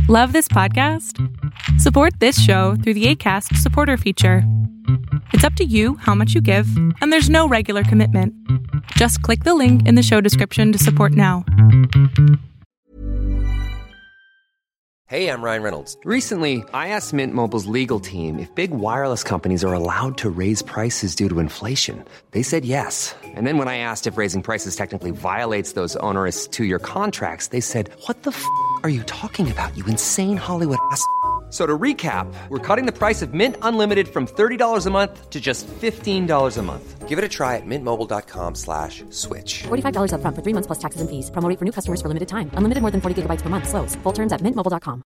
Love this podcast? Support this show through the Acast supporter feature. It's up to you how much you give, and there's no regular commitment. Just click the link in the show description to support now. Hey, I'm Ryan Reynolds. Recently, I asked Mint Mobile's legal team if big wireless companies are allowed to raise prices due to inflation. They said yes. And then when I asked if raising prices technically violates those onerous two-year contracts, they said, "What the f*** are you talking about, you insane Hollywood ass?" So to recap, we're cutting the price of Mint Unlimited from $30 a month to just $15 a month. Give it a try at mintmobile.com/switch. $45 up front for 3 months plus taxes and fees. Promo rate for new customers for limited time. Unlimited more than 40 gigabytes per month. Slows full terms at mintmobile.com.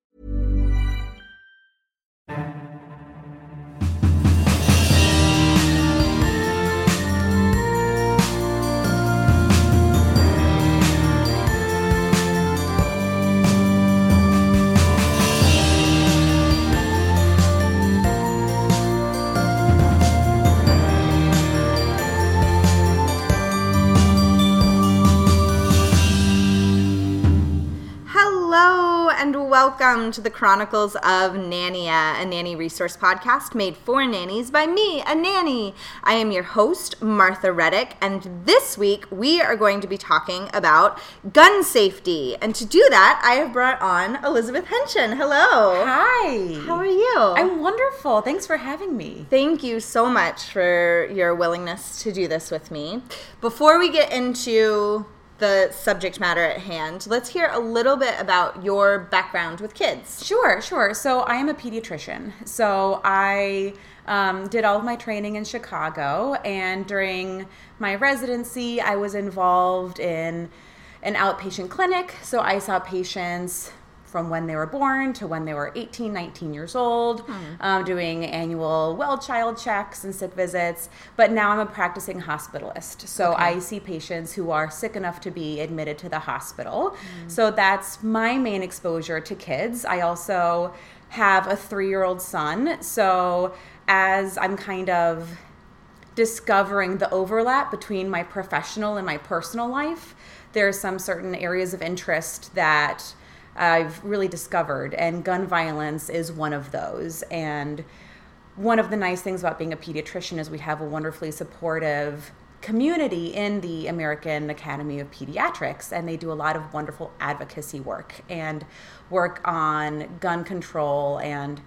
And welcome to the Chronicles of Nania, a nanny resource podcast made for nannies by me, a nanny. I am your host, Martha Reddick, and this week we are going to be talking about gun safety. And to do that, I have brought on Elizabeth Henshin. Hello. Hi. How are you? I'm wonderful. Thanks for having me. Thank you so much for your willingness to do this with me. Before we get into the subject matter at hand, let's hear a little bit about your background with kids. Sure. So I am a pediatrician. So I did all of my training in Chicago, and during my residency, I was involved in an outpatient clinic. So I saw patients from when they were born to when they were 18, 19 years old, doing annual well-child checks and sick visits. But now I'm a practicing hospitalist. So I see patients who are sick enough to be admitted to the hospital. So that's my main exposure to kids. I also have a 3-year-old son. So as I'm kind of discovering the overlap between my professional and my personal life, there are some certain areas of interest that I've really discovered, and gun violence is one of those. And one of the nice things about being a pediatrician is we have a wonderfully supportive community in the American Academy of Pediatrics, and they do a lot of wonderful advocacy work and work on gun control and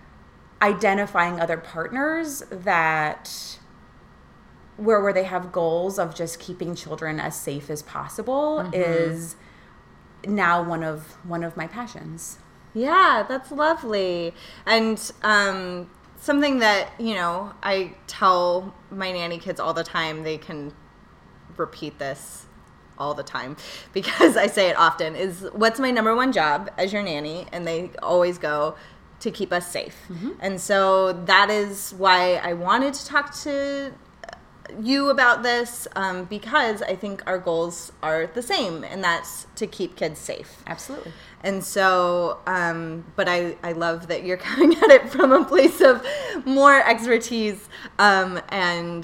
identifying other partners that where they have goals of just keeping children as safe as possible is now one of my passions. Yeah, that's lovely. And something that, I tell my nanny kids all the time, they can repeat this all the time because I say it often, is what's my number one job as your nanny? And they always go, to keep us safe. And so that is why I wanted to talk to you about this, because I think our goals are the same, and that's to keep kids safe. Absolutely. And so, but I love that you're coming at it from a place of more expertise and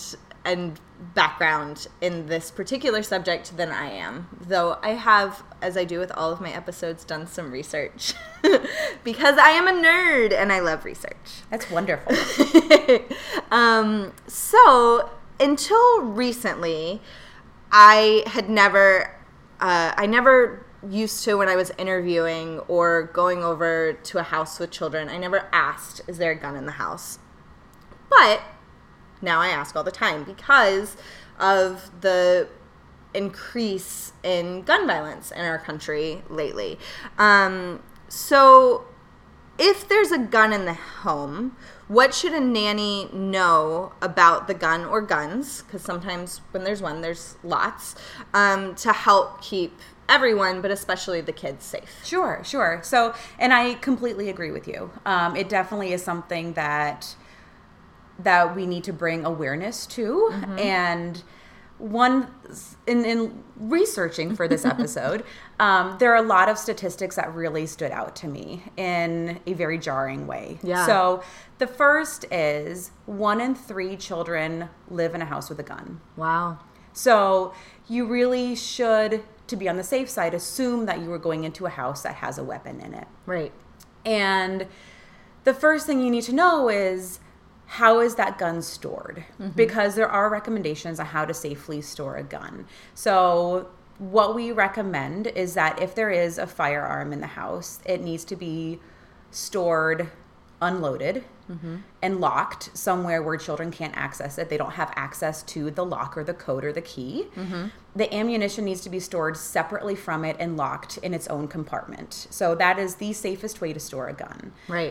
background in this particular subject than I am. Though I have, as I do with all of my episodes, done some research because I am a nerd and I love research. That's wonderful. So until recently, I never used to, when I was interviewing or going over to a house with children, I never asked, is there a gun in the house? But now I ask all the time because of the increase in gun violence in our country lately. So if there's a gun in the home, what should a nanny know about the gun or guns? Because sometimes when there's one, there's lots, to help keep everyone, but especially the kids, safe. Sure. So, and I completely agree with you. It definitely is something that we need to bring awareness to. And in researching for this episode, there are a lot of statistics that really stood out to me in a very jarring way. Yeah. So the first is 1 in 3 children live in a house with a gun. Wow. So you really should to be on the safe side, assume that you are going into a house that has a weapon in it. Right. And the first thing you need to know is, how is that gun stored? Because there are recommendations on how to safely store a gun. So what we recommend is that if there is a firearm in the house, it needs to be stored unloaded and locked somewhere where children can't access it. They don't have access to the lock or the code or the key. The ammunition needs to be stored separately from it and locked in its own compartment. So that is the safest way to store a gun. Right.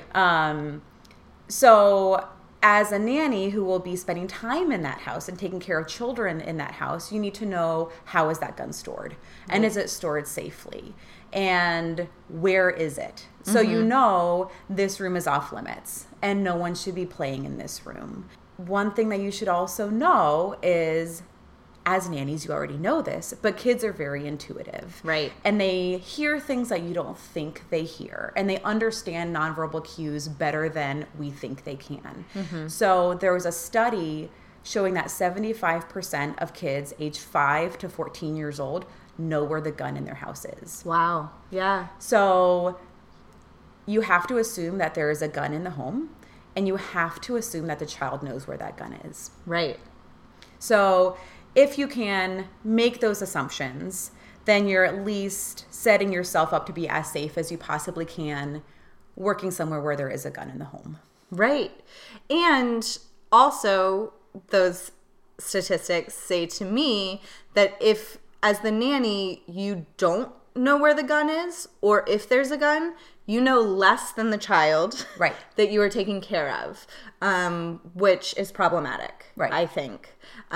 So as a nanny who will be spending time in that house and taking care of children in that house, you need to know, how is that gun stored? And is it stored safely? And where is it? So you know this room is off limits and no one should be playing in this room. One thing that you should also know is, as nannies, you already know this, but kids are very intuitive. Right. And they hear things that you don't think they hear. And they understand nonverbal cues better than we think they can. So there was a study showing that 75% of kids aged 5 to 14 years old know where the gun in their house is. Wow. Yeah. So you have to assume that there is a gun in the home, and you have to assume that the child knows where that gun is. Right. So if you can make those assumptions, then you're at least setting yourself up to be as safe as you possibly can working somewhere where there is a gun in the home. Right. And also, those statistics say to me that if, as the nanny, you don't know where the gun is, or if there's a gun, you know less than the child Right. that you are taking care of, which is problematic, Right. I think.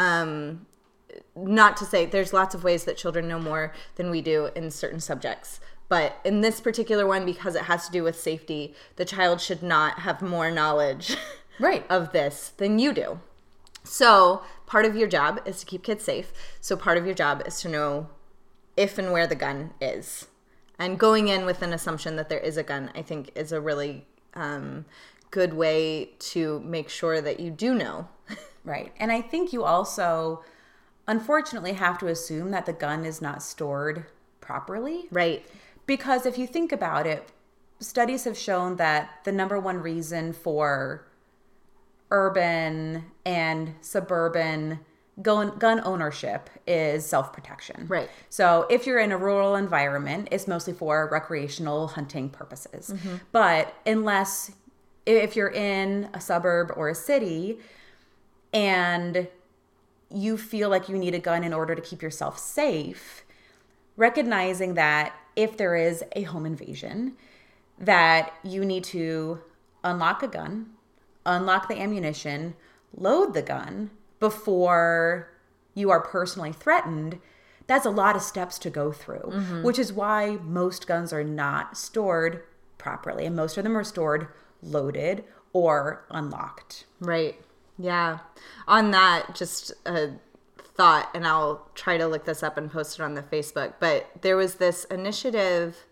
Not to say, there's lots of ways that children know more than we do in certain subjects. But in this particular one, because it has to do with safety, the child should not have more knowledge Right. of this than you do. So part of your job is to keep kids safe. So part of your job is to know if and where the gun is. And going in with an assumption that there is a gun, I think, is a really good way to make sure that you do know. Right. And I think you also, unfortunately, have to assume that the gun is not stored properly. Right. Because if you think about it, studies have shown that the number one reason for urban and suburban gun ownership is self-protection. Right. So if you're in a rural environment, it's mostly for recreational hunting purposes. But if you're in a suburb or a city and you feel like you need a gun in order to keep yourself safe, recognizing that if there is a home invasion, that you need to unlock a gun, unlock the ammunition, load the gun before you are personally threatened, that's a lot of steps to go through, which is why most guns are not stored properly. And most of them are stored loaded or unlocked. Right. Yeah. On that, just a thought, and I'll try to look this up and post it on the Facebook, but there was this initiative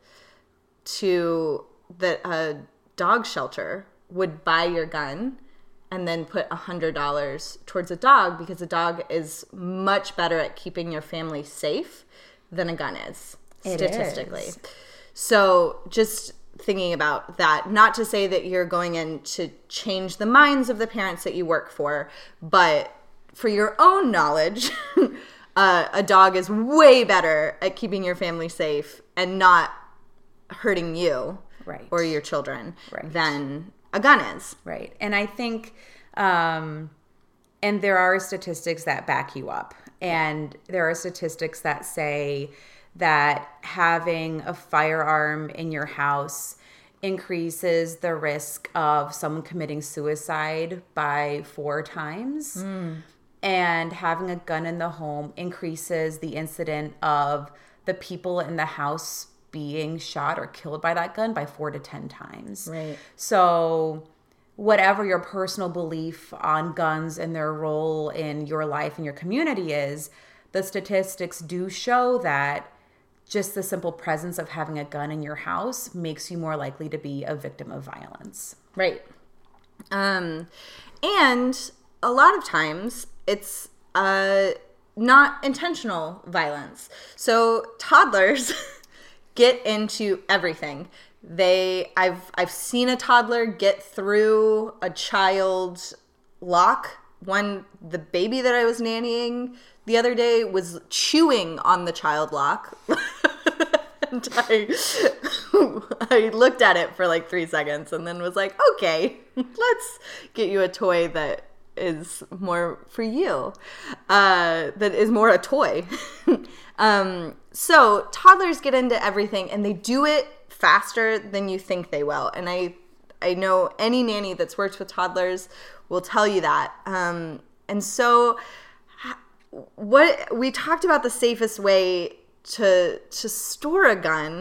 that a dog shelter would buy your gun and then put $100 towards a dog, because a dog is much better at keeping your family safe than a gun is, statistically. It is. So just thinking about that, not to say that you're going in to change the minds of the parents that you work for, but for your own knowledge, a dog is way better at keeping your family safe and not hurting you or your children than a gun is. Right. And I think, and there are statistics that back you up. And there are statistics that say that having a firearm in your house increases the risk of someone committing suicide by 4 times. And having a gun in the home increases the incident of the people in the house being shot or killed by that gun by 4 to 10 times. Right. So whatever your personal belief on guns and their role in your life and your community is, the statistics do show that just the simple presence of having a gun in your house makes you more likely to be a victim of violence. Right. And a lot of times it's not intentional violence. So toddlers get into everything. I've seen a toddler get through a child's lock. The baby that I was nannying the other day was chewing on the child lock. And I looked at it for like 3 seconds and then was like, okay, let's get you a toy that is more for you, that is more a toy. So toddlers get into everything and they do it faster than you think they will. And I know any nanny that's worked with toddlers will tell you that. And so what we talked about, the safest way to store a gun,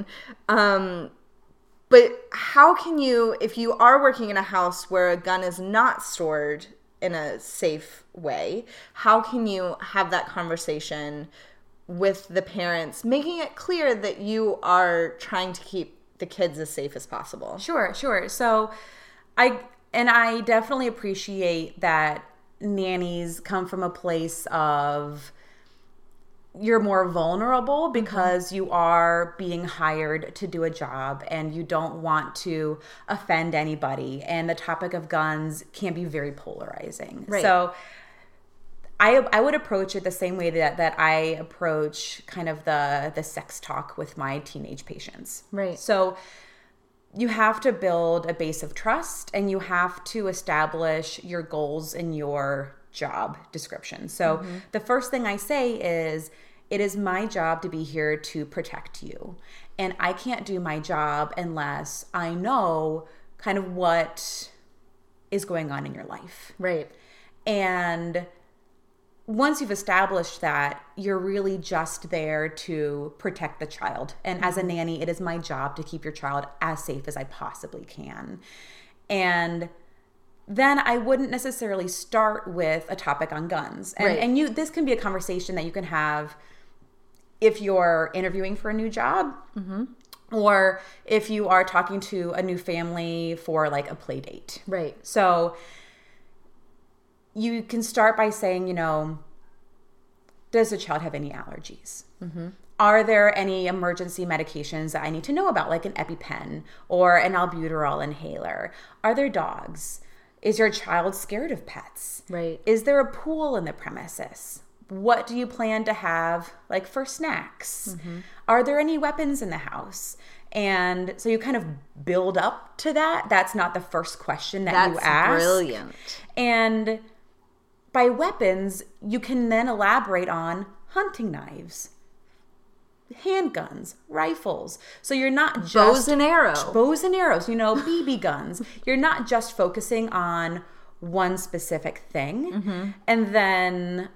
but how can you, if you are working in a house where a gun is not stored in a safe way, how can you have that conversation with the parents, making it clear that you are trying to keep the kids as safe as possible? Sure. So I definitely appreciate that nannies come from a place of you're more vulnerable because you are being hired to do a job and you don't want to offend anybody. And the topic of guns can be very polarizing. Right. So I would approach it the same way that I approach kind of the sex talk with my teenage patients. Right. So you have to build a base of trust and you have to establish your goals in your job description. So the first thing I say is, it is my job to be here to protect you. And I can't do my job unless I know kind of what is going on in your life. Right. And once you've established that, you're really just there to protect the child. And as a nanny, it is my job to keep your child as safe as I possibly can. And then I wouldn't necessarily start with a topic on guns. And this can be a conversation that you can have if you're interviewing for a new job, or if you are talking to a new family for like a play date. Right. So you can start by saying, does the child have any allergies? Are there any emergency medications that I need to know about, like an EpiPen or an albuterol inhaler? Are there dogs? Is your child scared of pets? Right. Is there a pool in the premises? What do you plan to have like for snacks? Are there any weapons in the house? And so you kind of build up to that. That's not the first question that you ask. That's brilliant. And by weapons, you can then elaborate on hunting knives, handguns, rifles. So you're not just bows and arrows, BB guns. You're not just focusing on one specific thing. And then,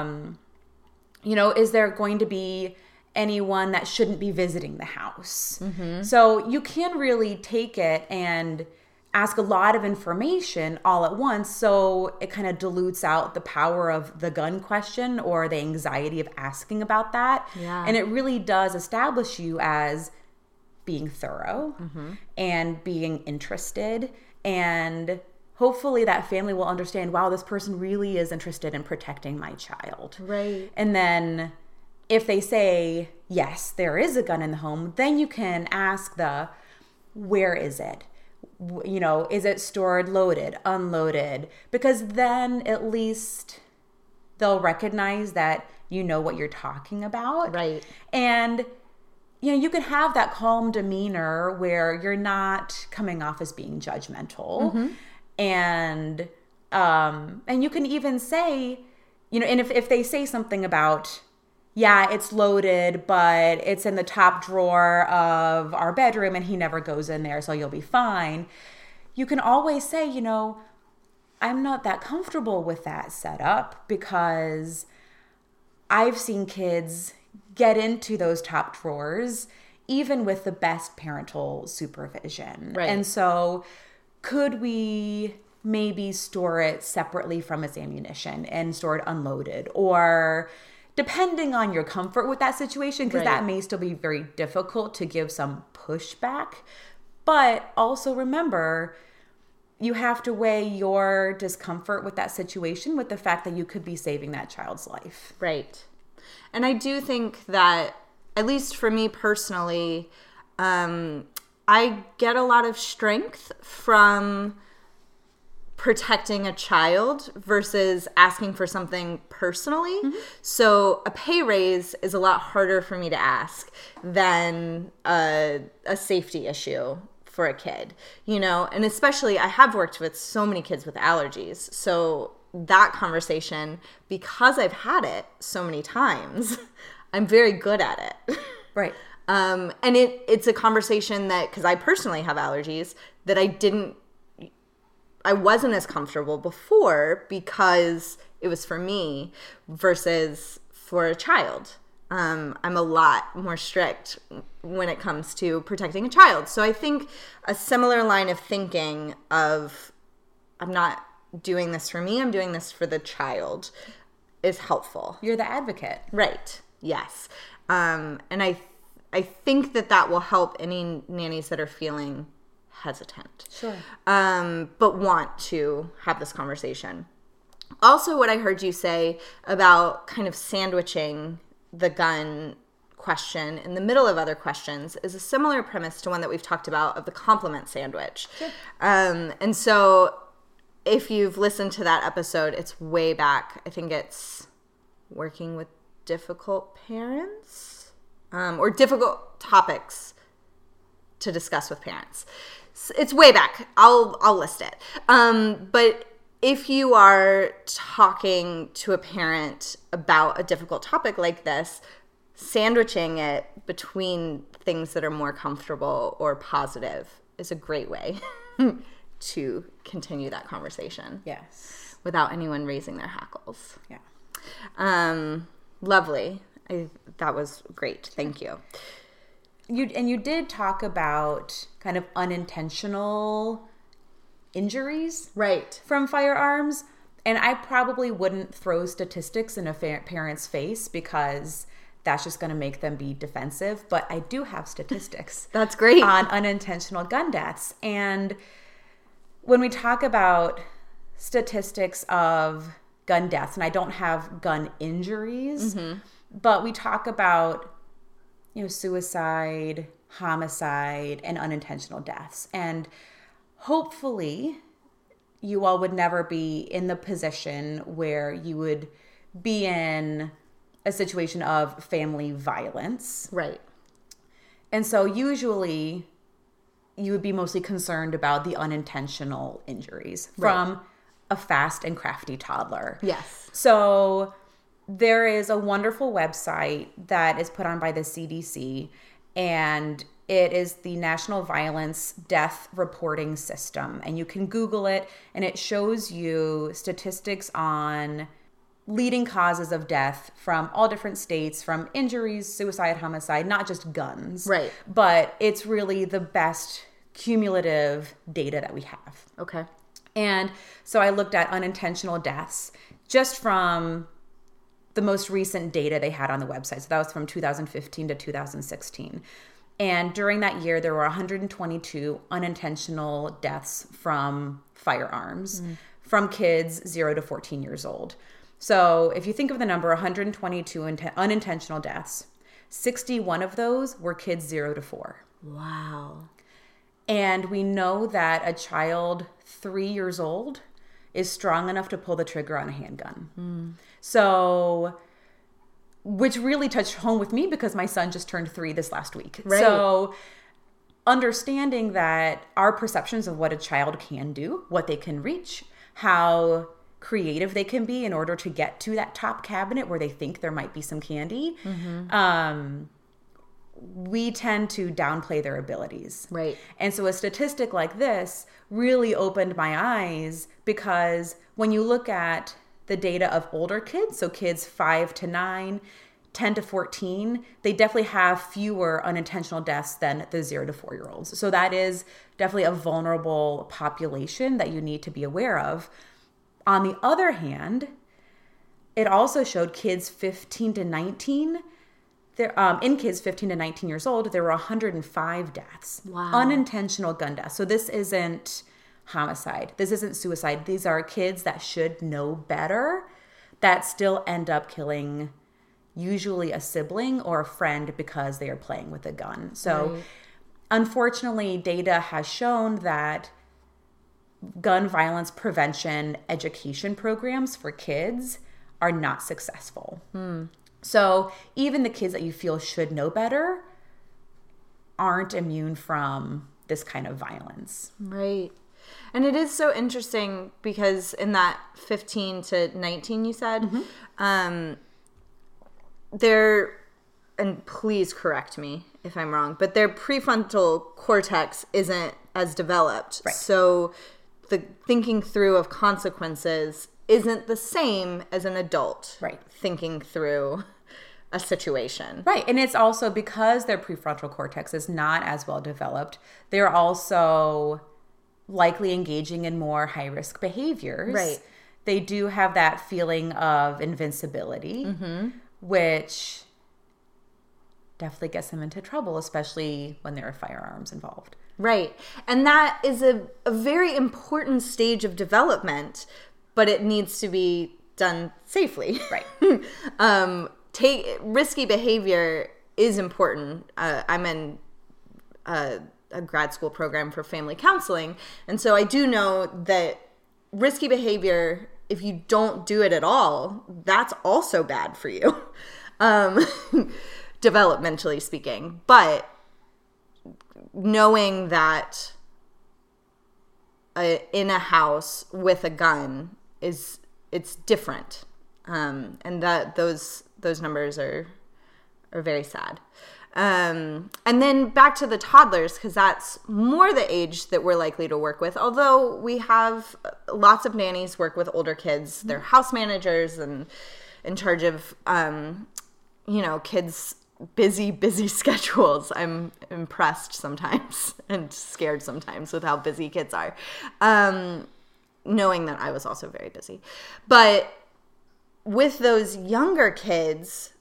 is there going to be anyone that shouldn't be visiting the house? So you can really take it and ask a lot of information all at once, so it kind of dilutes out the power of the gun question or the anxiety of asking about that. Yeah. And it really does establish you as being thorough and being interested, and hopefully that family will understand, wow, this person really is interested in protecting my child. Right. And then if they say, yes, there is a gun in the home, then you can ask where is it? Is it stored, loaded, unloaded? Because then at least they'll recognize that you know what you're talking about. Right. And you can have that calm demeanor where you're not coming off as being judgmental. And you can even say, and if they say something about, yeah, it's loaded, but it's in the top drawer of our bedroom and he never goes in there, so you'll be fine. You can always say, I'm not that comfortable with that setup because I've seen kids get into those top drawers even with the best parental supervision. Right. And so could we maybe store it separately from its ammunition and store it unloaded? Or depending on your comfort with that situation, because that may still be very difficult to give some pushback. But also remember, you have to weigh your discomfort with that situation with the fact that you could be saving that child's life. Right. And I do think that, at least for me personally, I get a lot of strength from protecting a child versus asking for something personally. So a pay raise is a lot harder for me to ask than a safety issue for a kid, you know? And especially, I have worked with so many kids with allergies. So that conversation, because I've had it so many times, I'm very good at it. Right. And it's a conversation that, because I personally have allergies, that I wasn't as comfortable before because it was for me versus for a child. I'm a lot more strict when it comes to protecting a child. So I think a similar line of thinking of, I'm not doing this for me, I'm doing this for the child, is helpful. You're the advocate. Right. Yes. And I think that will help any nannies that are feeling hesitant. Sure. But want to have this conversation. Also, what I heard you say about kind of sandwiching the gun question in the middle of other questions is a similar premise to one that we've talked about of the compliment sandwich. Sure. And so if you've listened to that episode, it's way back. I think it's working with difficult parents, or difficult topics to discuss with parents. It's way back. I'll list it. But if you are talking to a parent about a difficult topic like this, sandwiching it between things that are more comfortable or positive is a great way to continue that conversation. Yes. Without anyone raising their hackles. Yeah. Lovely. That was great. Thank you. You did talk about kind of unintentional injuries, right, from firearms, and I probably wouldn't throw statistics in a parent's face because that's just going to make them be defensive, but I do have statistics. That's great. On unintentional gun deaths. And when we talk about statistics of gun deaths, and I don't have gun injuries, but we talk about, suicide, homicide, and unintentional deaths. And hopefully you all would never be in the position where you would be in a situation of family violence. Right. And so usually you would be mostly concerned about the unintentional injuries from a fast and crafty toddler. Yes. So there is a wonderful website that is put on by the CDC, and it is the National Violence Death Reporting System. And you can Google it, and it shows you statistics on leading causes of death from all different states, from injuries, suicide, homicide, not just guns. Right. But it's really the best cumulative data that we have. Okay. And so I looked at unintentional deaths just from the most recent data they had on the website. So that was from 2015 to 2016. And during that year, there were 122 unintentional deaths from firearms from kids 0 to 14 years old. So if you think of the number, 122 unintentional deaths, 61 of those were kids 0 to 4. Wow. And we know that a child 3 years old is strong enough to pull the trigger on a handgun. So, which really touched home with me because my son just turned 3 this last week. Right. So understanding that our perceptions of what a child can do, what they can reach, how creative they can be in order to get to that top cabinet where they think there might be some candy, we tend to downplay their abilities. Right. And so a statistic like this really opened my eyes, because when you look at the data of older kids, so kids 5 to 9, 10 to 14, they definitely have fewer unintentional deaths than the 0 to 4-year-olds. So that is definitely a vulnerable population that you need to be aware of. On the other hand, it also showed kids 15 to 19, in kids 15 to 19 years old, there were 105 deaths. Wow. Unintentional gun deaths. So this isn't homicide. This isn't suicide. These are kids that should know better that still end up killing usually a sibling or a friend because they are playing with a gun. So unfortunately, data has shown that gun violence prevention education programs for kids are not successful. So even the kids that you feel should know better aren't immune from this kind of violence. Right. And it is so interesting because in that 15 to 19 you said, and please correct me if I'm wrong, but their prefrontal cortex isn't as developed. Right. So the thinking through of consequences isn't the same as an adult thinking through a situation. Right. And it's also because their prefrontal cortex is not as well developed, they're also likely engaging in more high-risk behaviors. Right. They do have that feeling of invincibility, which definitely gets them into trouble, especially when there are firearms involved. Right. And that is a very important stage of development, but it needs to be done safely. Right. Risky behavior is important. I'm in a grad school program for family counseling, and so I do know that risky behavior, if you don't do it at all, that's also bad for you, developmentally speaking. But knowing that in a house with a gun it's different, and that those numbers are very sad. And then back to the toddlers, because that's more the age that we're likely to work with. Although we have lots of nannies work with older kids, they're house managers and in charge of, kids' busy schedules. I'm impressed sometimes and scared sometimes with how busy kids are, knowing that I was also very busy. But with those younger kids,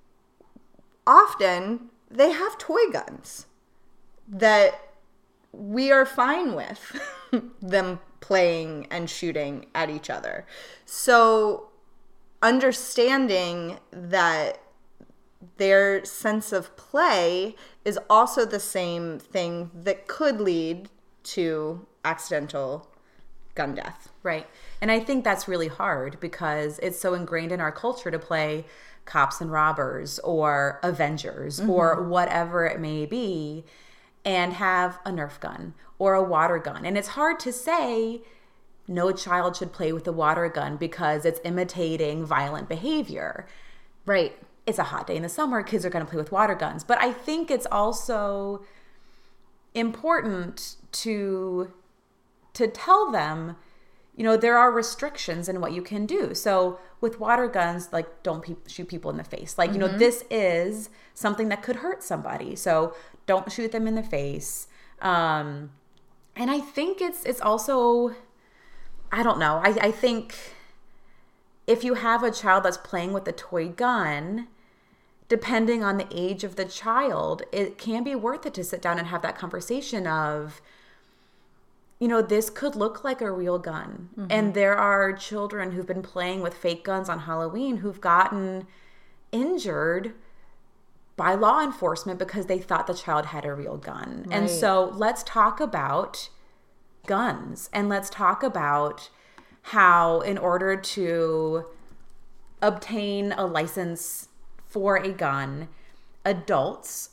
often they have toy guns that we are fine with them playing and shooting at each other. So understanding that their sense of play is also the same thing that could lead to accidental gun death. Right. And I think that's really hard because it's so ingrained in our culture to play cops and robbers or Avengers or whatever it may be and have a Nerf gun or a water gun. And it's hard to say no child should play with a water gun because it's imitating violent behavior. Right. It's a hot day in the summer, kids are going to play with water guns. But I think it's also important to tell them, there are restrictions in what you can do. So with water guns, like, don't shoot people in the face. Like, this is something that could hurt somebody. So don't shoot them in the face. And I think it's also, I don't know. I think if you have a child that's playing with a toy gun, depending on the age of the child, it can be worth it to sit down and have that conversation of, this could look like a real gun. And there are children who've been playing with fake guns on Halloween who've gotten injured by law enforcement because they thought the child had a real gun. Right. And so let's talk about guns and let's talk about how in order to obtain a license for a gun, adults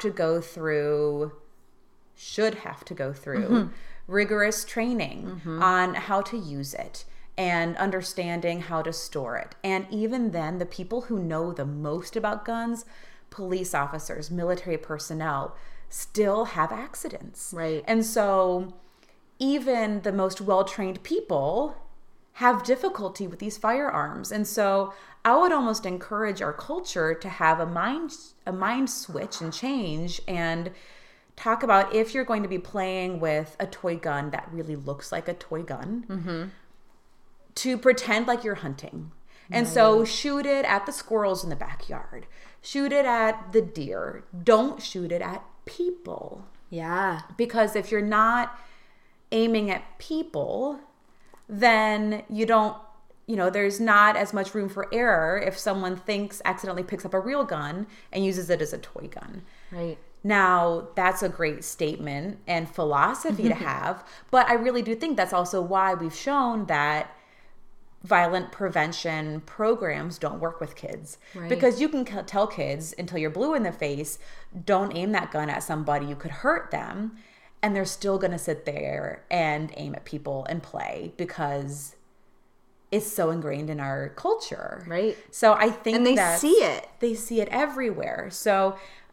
should have to go through rigorous training on how to use it and understanding how to store it. And even then, the people who know the most about guns, police officers, military personnel, still have accidents. Right. And so even the most well-trained people have difficulty with these firearms. And so I would almost encourage our culture to have a mind switch and change and talk about, if you're going to be playing with a toy gun that really looks like a toy gun, to pretend like you're hunting. And so shoot it at the squirrels in the backyard. Shoot it at the deer. Don't shoot it at people. Yeah. Because if you're not aiming at people, then you don't there's not as much room for error if someone accidentally picks up a real gun and uses it as a toy gun. Right. Now, that's a great statement and philosophy to have, but I really do think that's also why we've shown that violent prevention programs don't work with kids. Right. Because you can tell kids until you're blue in the face, don't aim that gun at somebody, you could hurt them, and they're still going to sit there and aim at people and play because it's so ingrained in our culture. Right. So I think and they see it. They see it everywhere. So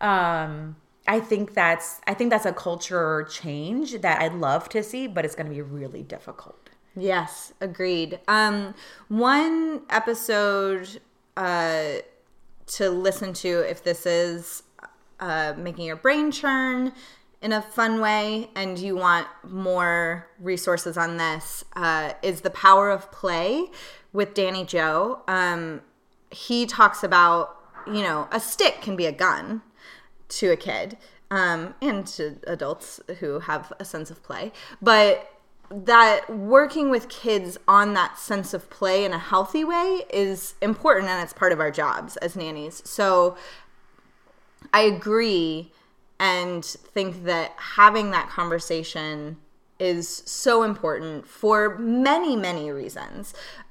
I think that's a culture change that I'd love to see, but it's going to be really difficult. Yes, agreed. One episode to listen to if this is making your brain churn in a fun way and you want more resources on this is The Power of Play with Danny Joe. He talks about, a stick can be a gun to a kid and to adults who have a sense of play. But that working with kids on that sense of play in a healthy way is important, and it's part of our jobs as nannies. So I agree and think that having that conversation is so important for many, many reasons.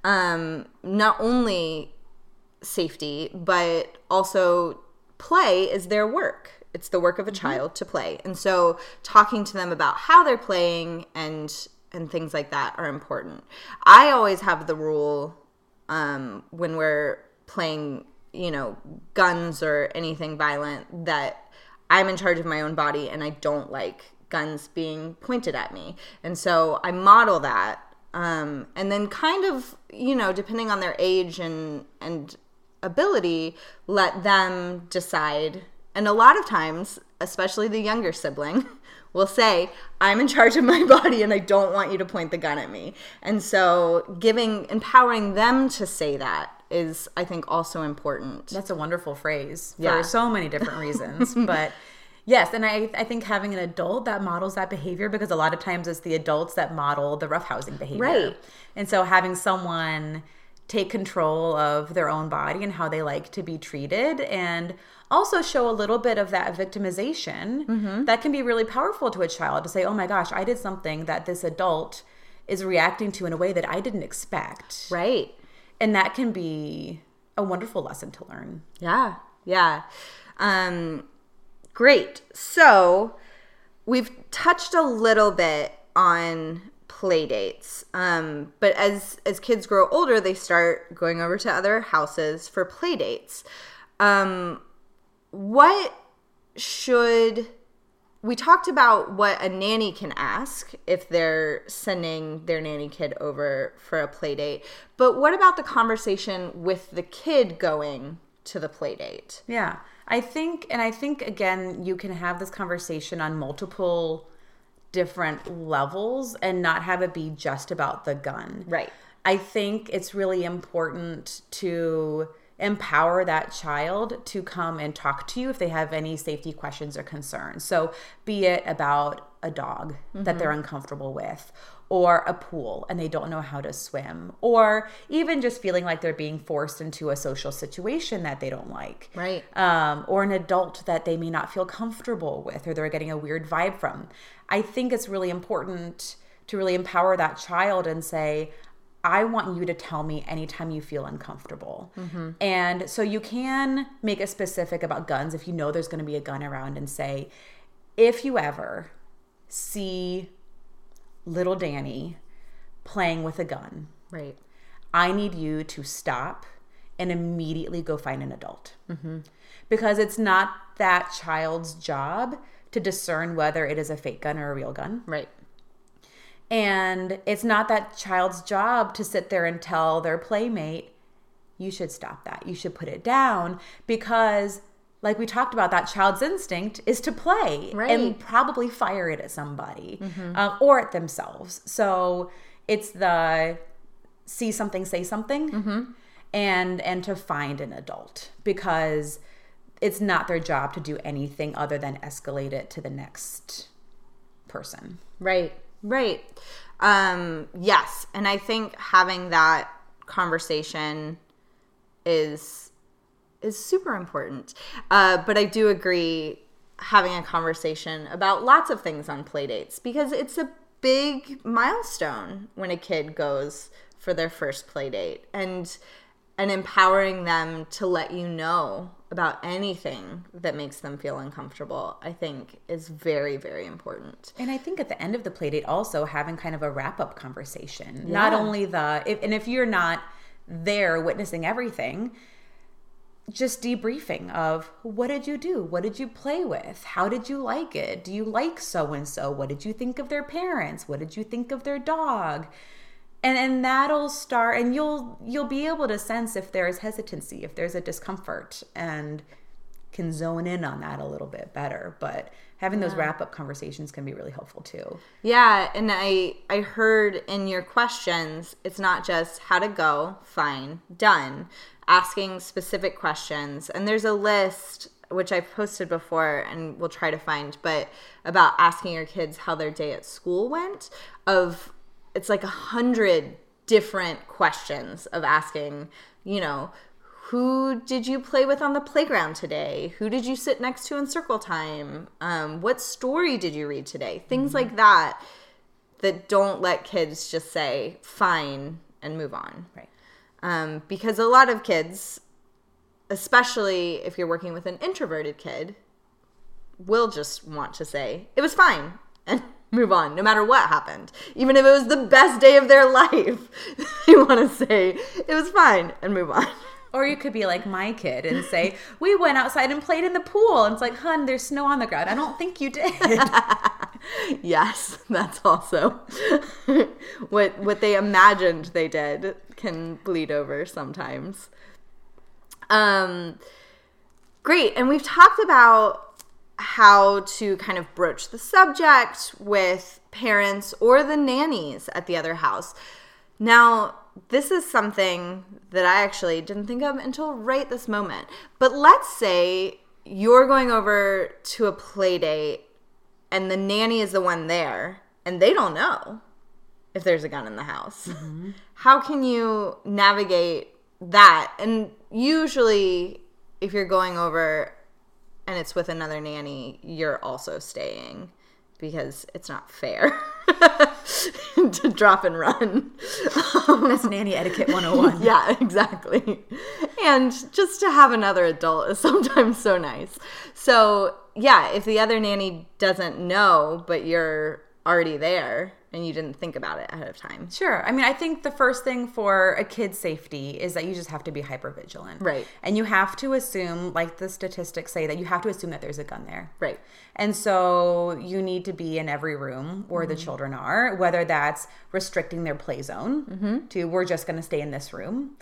Not only safety, but also play is their work. It's the work of a child to play. And so talking to them about how they're playing and things like that are important. I always have the rule when we're playing, guns or anything violent, that I'm in charge of my own body and I don't like guns being pointed at me. And so I model that. And then kind of, depending on their age and ability, let them decide. And a lot of times, especially the younger sibling, will say, I'm in charge of my body and I don't want you to point the gun at me. And so empowering them to say that is, I think, also important. That's a wonderful phrase for so many different reasons. But yes, and I think having an adult that models that behavior, because a lot of times it's the adults that model the roughhousing behavior. Right. And so having someone take control of their own body and how they like to be treated, and also show a little bit of that victimization, that can be really powerful to a child to say, oh my gosh, I did something that this adult is reacting to in a way that I didn't expect. Right. And that can be a wonderful lesson to learn. Yeah. Yeah. Great. So we've touched a little bit on play dates. But as kids grow older, they start going over to other houses for play dates. We talked about what a nanny can ask if they're sending their nanny kid over for a play date. But what about the conversation with the kid going to the play date? Yeah. I think again, you can have this conversation on multiple different levels and not have it be just about the gun. Right. I think it's really important to empower that child to come and talk to you if they have any safety questions or concerns. So be it about a dog that they're uncomfortable with, or a pool and they don't know how to swim, or even just feeling like they're being forced into a social situation that they don't like. Right. Or an adult that they may not feel comfortable with, or they're getting a weird vibe from. I think it's really important to really empower that child and say, I want you to tell me anytime you feel uncomfortable. And so you can make it specific about guns if you know there's going to be a gun around, and say, if you ever see little Danny playing with a gun, right, I need you to stop and immediately go find an adult. Because it's not that child's job to discern whether it is a fake gun or a real gun. Right. And it's not that child's job to sit there and tell their playmate, you should stop that, you should put it down, because like we talked about, that child's instinct is to play, right, and probably fire it at somebody or at themselves. So it's the see something, say something, and to find an adult, because it's not their job to do anything other than escalate it to the next person. Right. Right. Yes. And I think having that conversation is super important. But I do agree having a conversation about lots of things on play dates, because it's a big milestone when a kid goes for their first play date, and empowering them to let you know about anything that makes them feel uncomfortable, I think is very, very important. And I think at the end of the play date also having kind of a wrap-up conversation. Yeah. Not only if you're not there witnessing everything, just debriefing of, what did you do? What did you play with? How did you like it? Do you like so-and-so? What did you think of their parents? What did you think of their dog? And that'll start, and you'll be able to sense if there's hesitancy, if there's a discomfort, and can zone in on that a little bit better. But having those wrap-up conversations can be really helpful too. Yeah, and I heard in your questions, it's not just how to go, fine, done. Asking specific questions. And there's a list, which I've posted before and we'll try to find, but about asking your kids how their day at school went. It's like 100 different questions of asking, who did you play with on the playground today? Who did you sit next to in circle time? What story did you read today? Things like that don't let kids just say fine and move on. Right. Because a lot of kids, especially if you're working with an introverted kid, will just want to say, it was fine, and move on, no matter what happened. Even if it was the best day of their life, they want to say, it was fine, and move on. Or you could be like my kid and say, we went outside and played in the pool. And it's like, hun, there's snow on the ground. I don't think you did. Yes, that's also what they imagined they did can bleed over sometimes. Great. And we've talked about how to kind of broach the subject with parents or the nannies at the other house. Now, this is something that I actually didn't think of until right this moment. But let's say you're going over to a play date and the nanny is the one there and they don't know if there's a gun in the house. Mm-hmm. How can you navigate that? And usually if you're going over and it's with another nanny, you're also staying because it's not fair to drop and run. That's nanny etiquette 101. Yeah, exactly. And just to have another adult is sometimes so nice. So, yeah, if the other nanny doesn't know, but you're already there and you didn't think about it ahead of time. Sure. I mean, I think the first thing for a kid's safety is that you just have to be hypervigilant. Right. And you have to assume, like the statistics say, that you have to assume that there's a gun there. Right. And so you need to be in every room where the children are, whether that's restricting their play zone to we're just going to stay in this room.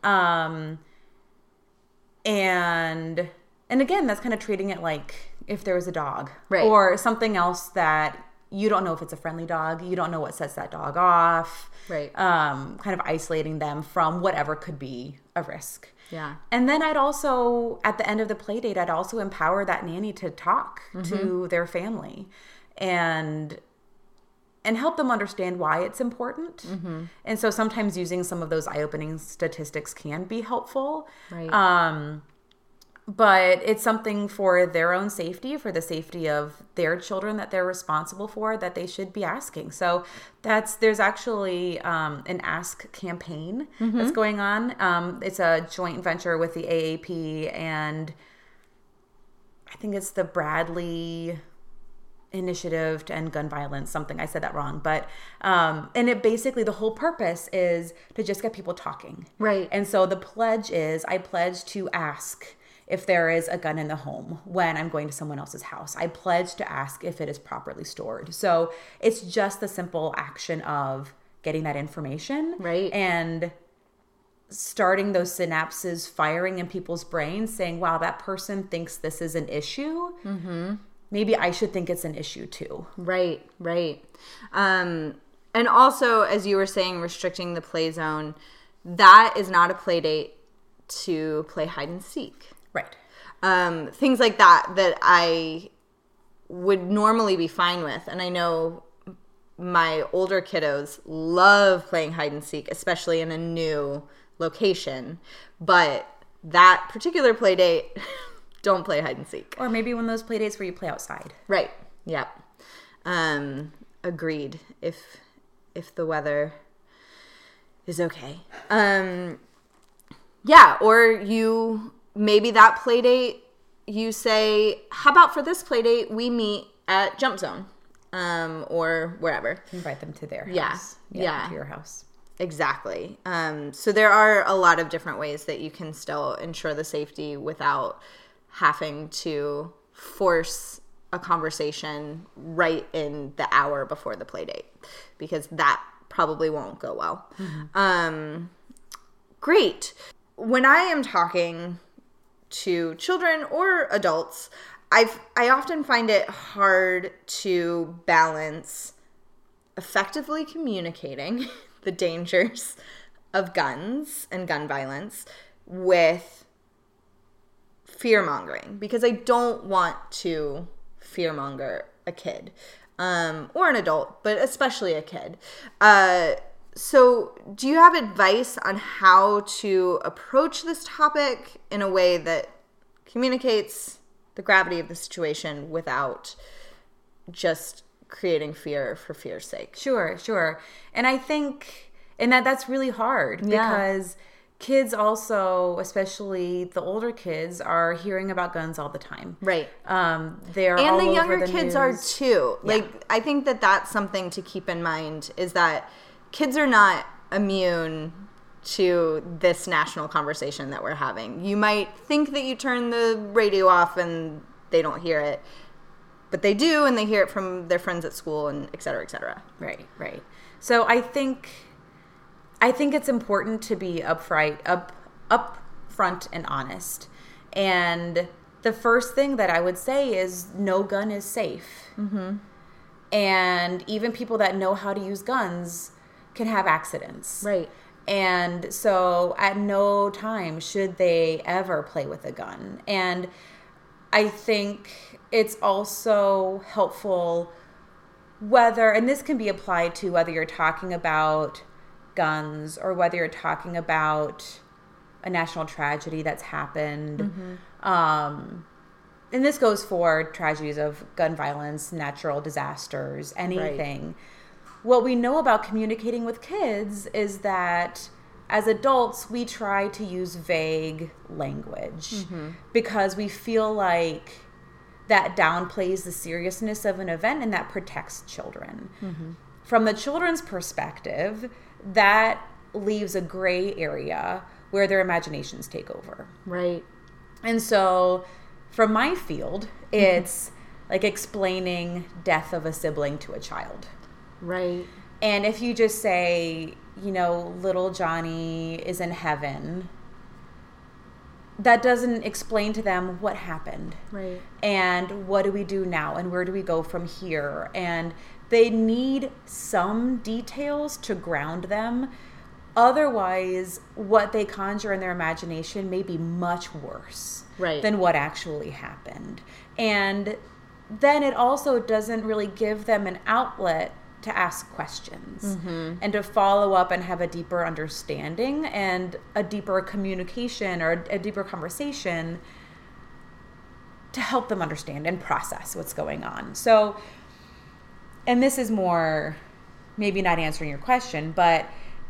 And again, that's kind of treating it like if there was a dog or something else that you don't know if it's a friendly dog. You don't know what sets that dog off. Right. Kind of isolating them from whatever could be a risk. Yeah. And then I'd also, at the end of the play date, I'd also empower that nanny to talk to their family and help them understand why it's important. And so sometimes using some of those eye-opening statistics can be helpful. Right. But it's something for their own safety, for the safety of their children that they're responsible for, that they should be asking. So there's actually an Ask campaign that's going on. It's a joint venture with the AAP and I think it's the Bradley Initiative to End Gun Violence, something. I said that wrong. But, and it basically, the whole purpose is to just get people talking. Right. And so the pledge is, I pledge to ask if there is a gun in the home when I'm going to someone else's house. I pledge to ask if it is properly stored. So it's just the simple action of getting that information. Right. And starting those synapses firing in people's brains saying, wow, that person thinks this is an issue. Maybe I should think it's an issue too. Right, right. And also, as you were saying, restricting the play zone, that is not a play date to play hide and seek. Right. Things like that I would normally be fine with. And I know my older kiddos love playing hide and seek, especially in a new location. But that particular play date, don't play hide and seek. Or maybe one of those play dates where you play outside. Right. Yep. Agreed. If the weather is okay. Yeah. Or maybe that play date, you say, how about for this play date, we meet at Jump Zone, or wherever. Invite them to their house. Yeah. To your house. Exactly. So there are a lot of different ways that you can still ensure the safety without having to force a conversation right in the hour before the play date, because that probably won't go well. Mm-hmm. Great. When I am talking to children or adults, I often find it hard to balance effectively communicating the dangers of guns and gun violence with fear-mongering, because I don't want to fear-monger a kid or an adult, but especially a kid. So do you have advice on how to approach this topic in a way that communicates the gravity of the situation without just creating fear for fear's sake? Sure. And I think, that's really hard because kids also, especially the older kids, are hearing about guns all the time. Right. They're all and the over younger the kids news. are too. Like, I think that's something to keep in mind, is that kids are not immune to this national conversation that we're having. You might think that you turn the radio off and they don't hear it, but they do, and they hear it from their friends at school, and et cetera, et cetera. Right. So I think it's important to be upfront and honest. And the first thing that I would say is no gun is safe. Mm-hmm. And even people that know how to use guns can have accidents. Right. And so at no time should they ever play with a gun. And I think it's also helpful and this can be applied to whether you're talking about guns or whether you're talking about a national tragedy that's happened. Mm-hmm. And this goes for tragedies of gun violence, natural disasters, anything. Right. What we know about communicating with kids is that as adults, we try to use vague language because we feel like that downplays the seriousness of an event and that protects children. Mm-hmm. From the children's perspective, that leaves a gray area where their imaginations take over. Right. And so from my field, it's like explaining death of a sibling to a child. Right. And if you just say, little Johnny is in heaven, that doesn't explain to them what happened. Right. And what do we do now? And where do we go from here? And they need some details to ground them. Otherwise, what they conjure in their imagination may be much worse than what actually happened. And then it also doesn't really give them an outlet to ask questions and to follow up and have a deeper understanding and a deeper communication or a deeper conversation to help them understand and process what's going on. So, and this is more, maybe not answering your question, but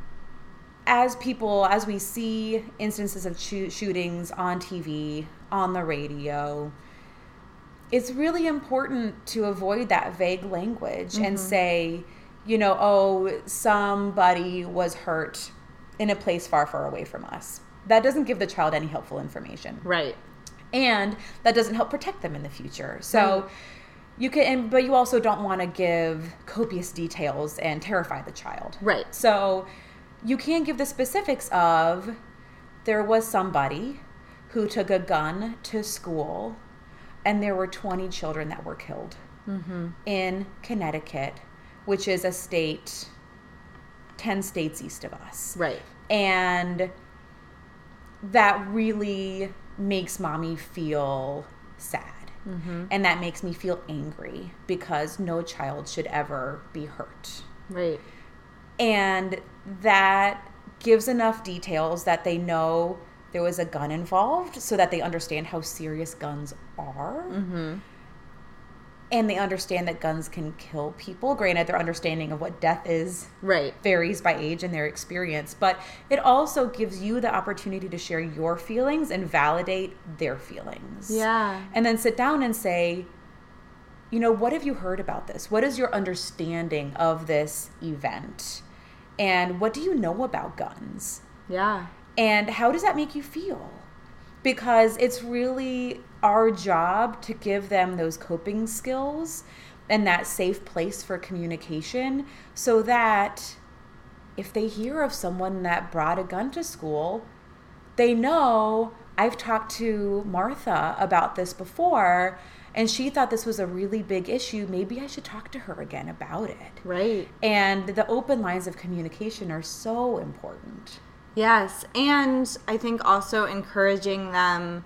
as we see instances of shootings on TV, on the radio, it's really important to avoid that vague language and say, somebody was hurt in a place far, far away from us. That doesn't give the child any helpful information. Right. And that doesn't help protect them in the future. So you can, but you also don't want to give copious details and terrify the child. Right. So you can give the specifics of there was somebody who took a gun to school and there were 20 children that were killed in Connecticut, which is a state 10 states east of us. Right. And that really makes mommy feel sad. And that makes me feel angry because no child should ever be hurt. Right. And that gives enough details that they know there was a gun involved so that they understand how serious guns are. And they understand that guns can kill people. Granted, their understanding of what death is varies by age and their experience. But it also gives you the opportunity to share your feelings and validate their feelings. Yeah. And then sit down and say, you know, what have you heard about this? What is your understanding of this event? And what do you know about guns? Yeah. And how does that make you feel? Because it's really our job to give them those coping skills and that safe place for communication so that if they hear of someone that brought a gun to school, they know, I've talked to Martha about this before and she thought this was a really big issue. Maybe I should talk to her again about it. Right. And the open lines of communication are so important. Yes, and I think also encouraging them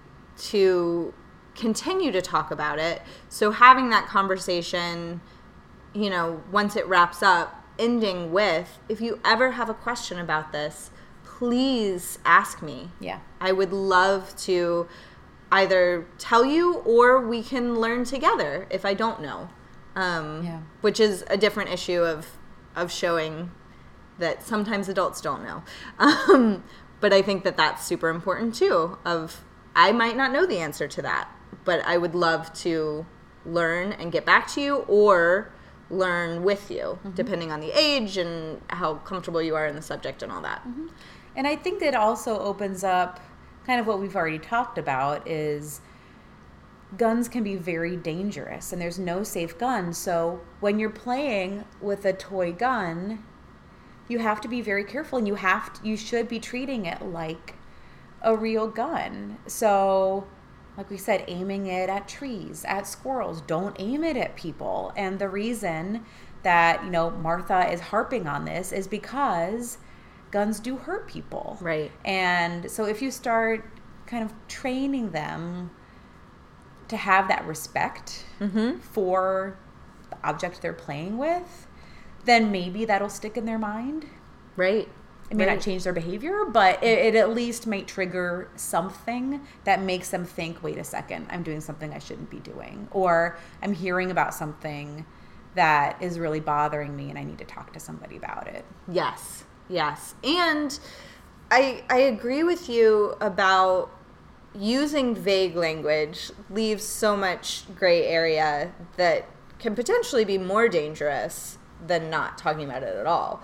to continue to talk about it. So having that conversation, you know, once it wraps up, ending with, if you ever have a question about this, please ask me. Yeah. I would love to either tell you or we can learn together if I don't know. Which is a different issue of showing that sometimes adults don't know. But I think that that's super important too, of I might not know the answer to that, but I would love to learn and get back to you or learn with you, depending on the age and how comfortable you are in the subject and all that. And I think it also opens up kind of what we've already talked about is guns can be very dangerous and there's no safe gun. So when you're playing with a toy gun, you have to be very careful and you should be treating it like a real gun. So like we said, aiming it at trees, at squirrels, don't aim it at people. And the reason that, you know, Martha is harping on this is because guns do hurt people. Right. And so if you start kind of training them to have that respect for the object they're playing with, then maybe that'll stick in their mind. Right. It may not change their behavior, but it at least might trigger something that makes them think, wait a second, I'm doing something I shouldn't be doing. Or I'm hearing about something that is really bothering me and I need to talk to somebody about it. Yes. Yes. And I agree with you about using vague language leaves so much gray area that can potentially be more dangerous than not talking about it at all.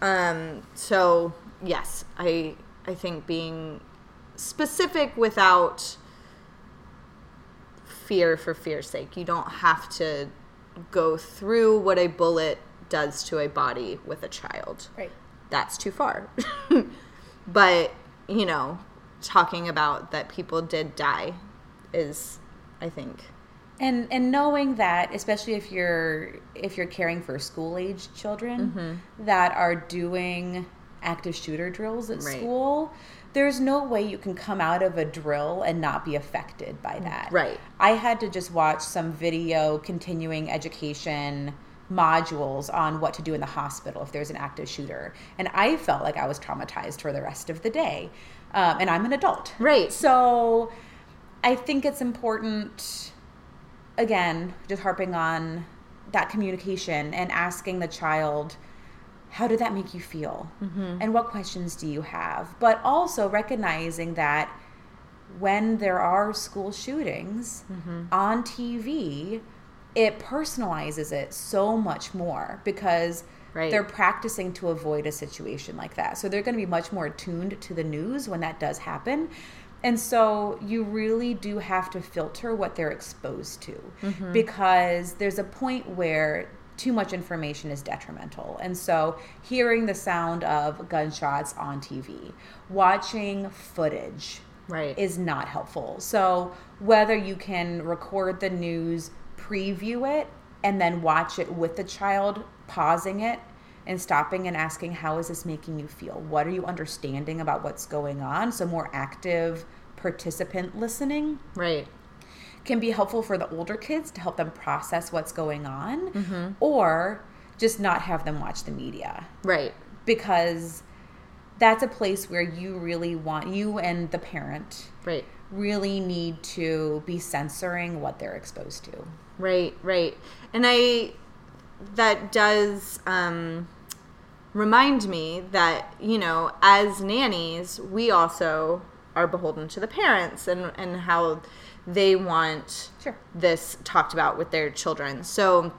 So yes, I think being specific without fear for fear's sake. You don't have to go through what a bullet does to a body with a child. Right. That's too far. But, you know, talking about that people did die is, I think. And knowing that, especially if you're caring for school-age children that are doing active shooter drills at school, there's no way you can come out of a drill and not be affected by that. Right. I had to just watch some video continuing education modules on what to do in the hospital if there's an active shooter. And I felt like I was traumatized for the rest of the day. And I'm an adult. Right. So I think it's important, again, just harping on that communication and asking the child, how did that make you feel? And what questions do you have? But also recognizing that when there are school shootings on TV, it personalizes it so much more because they're practicing to avoid a situation like that. So they're going to be much more attuned to the news when that does happen. And so you really do have to filter what they're exposed to because there's a point where too much information is detrimental. And so hearing the sound of gunshots on TV, watching footage is not helpful. So whether you can record the news, preview it, and then watch it with the child, pausing it and stopping and asking, how is this making you feel? What are you understanding about what's going on? So more active participant listening. Right. can be helpful for the older kids to help them process what's going on, or just not have them watch the media. Right. Because that's a place where you really want, you and the parent Right. really need to be censoring what they're exposed to. Right, right. And that does remind me that, you know, as nannies, we also are beholden to the parents and how they want Sure. this talked about with their children. So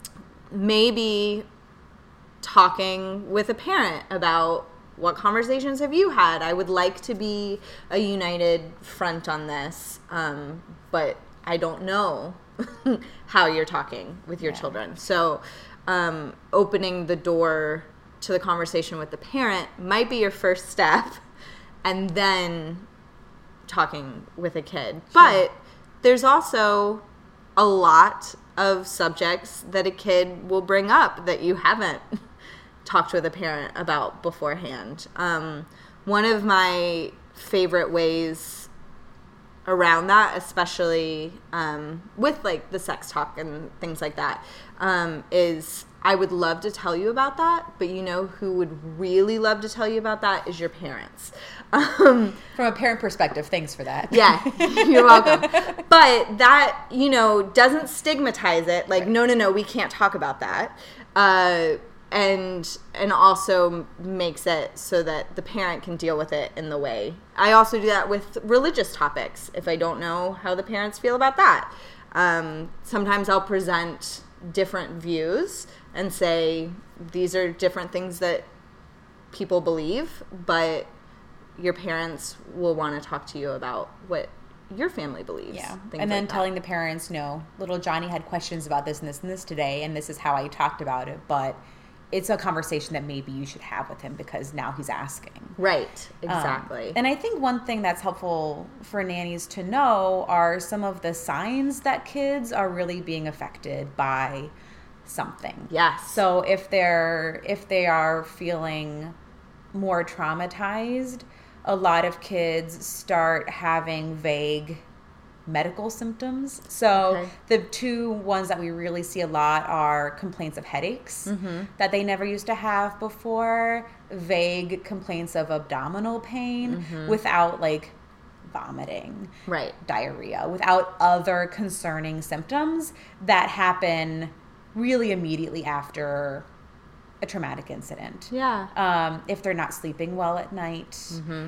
maybe talking with a parent about what conversations have you had? I would like to be a united front on this, but I don't know how you're talking with your children. So opening the door to the conversation with the parent might be your first step, and then talking with a kid. Sure. But there's also a lot of subjects that a kid will bring up that you haven't talked with a parent about beforehand. One of my favorite ways around that, especially with like the sex talk and things like that, is I would love to tell you about that, but you know who would really love to tell you about that is your parents. From a parent perspective, thanks for that. Yeah, you're welcome. But that, you know, doesn't stigmatize it. Like, no, we can't talk about that. And also makes it so that the parent can deal with it in the way. I also do that with religious topics if I don't know how the parents feel about that. Sometimes I'll present different views and say these are different things that people believe, but your parents will want to talk to you about what your family believes. Yeah. And then like telling the parents, no, little Johnny had questions about this and this and this today, and this is how I talked about it, but it's a conversation that maybe you should have with him because now he's asking. Right, exactly. And I think one thing that's helpful for nannies to know are some of the signs that kids are really being affected by something. Yes. So if they are feeling more traumatized, a lot of kids start having vague medical symptoms. So the two ones that we really see a lot are complaints of headaches that they never used to have before, vague complaints of abdominal pain without like vomiting, diarrhea, without other concerning symptoms that happen really immediately after a traumatic incident. Yeah. If they're not sleeping well at night,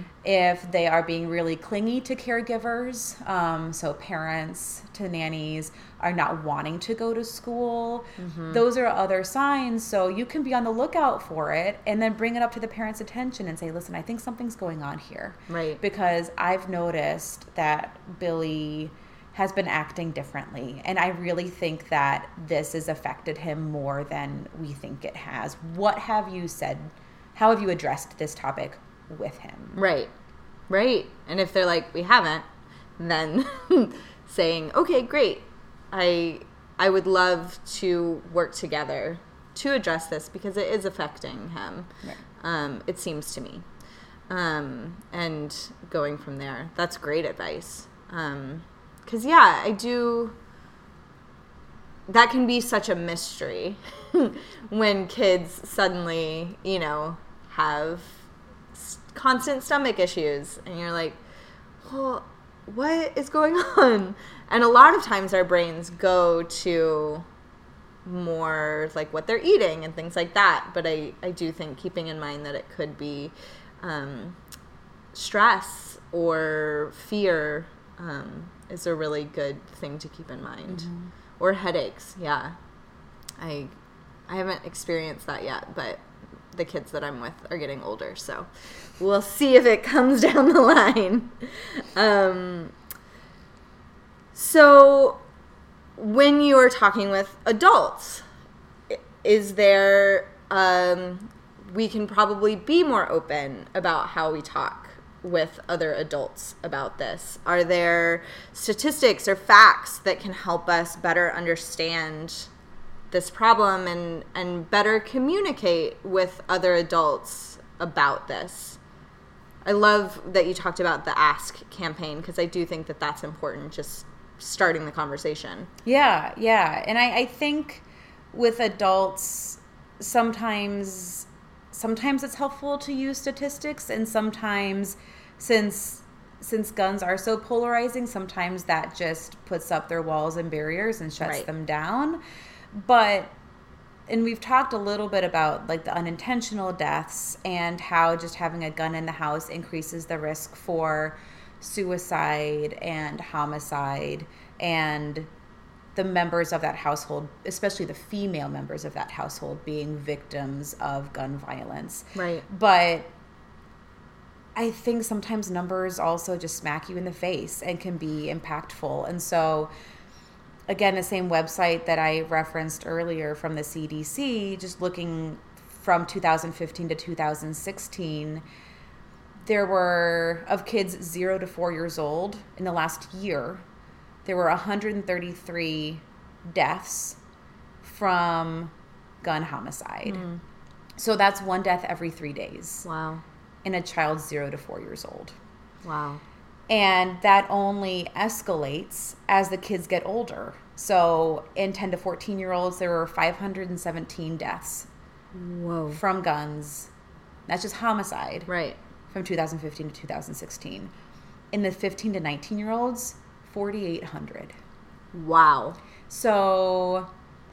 if they are being really clingy to caregivers, so parents to nannies are not wanting to go to school, those are other signs. So you can be on the lookout for it and then bring it up to the parents' attention and say, listen, I think something's going on here. Right. Because I've noticed that Billy has been acting differently. And I really think that this has affected him more than we think it has. What have you said? How have you addressed this topic with him? Right. Right. And if they're like, we haven't, then saying, okay, great. I would love to work together to address this because it is affecting him. Right. It seems to me. And going from there, that's great advice. Because, yeah, I do, that can be such a mystery when kids suddenly, you know, have constant stomach issues. And you're like, well, what is going on? And a lot of times our brains go to more like what they're eating and things like that. But I do think keeping in mind that it could be stress or fear is a really good thing to keep in mind. Or headaches, yeah. I haven't experienced that yet, but the kids that I'm with are getting older, so we'll see if it comes down the line. So when you are talking with adults, is there, we can probably be more open about how we talk with other adults about this. Are there statistics or facts that can help us better understand this problem and better communicate with other adults about this? I love that you talked about the Ask campaign because I do think that that's important, just starting the conversation. Yeah. And I think with adults, sometimes it's helpful to use statistics, and sometimes since guns are so polarizing, sometimes that just puts up their walls and barriers and shuts them down. And we've talked a little bit about like the unintentional deaths and how just having a gun in the house increases the risk for suicide and homicide, and the members of that household, especially the female members of that household, being victims of gun violence. Right. But I think sometimes numbers also just smack you in the face and can be impactful. And so, again, the same website that I referenced earlier from the CDC, just looking from 2015 to 2016, there were, of kids 0 to 4 years old in the last year, there were 133 deaths from gun homicide. So that's one death every 3 days. Wow. In a child 0 to 4 years old. Wow. And that only escalates as the kids get older. So in 10 to 14-year-olds, there were 517 deaths. Whoa. From guns. That's just homicide. Right. From 2015 to 2016. In the 15 to 19-year-olds, 4,800. Wow. So,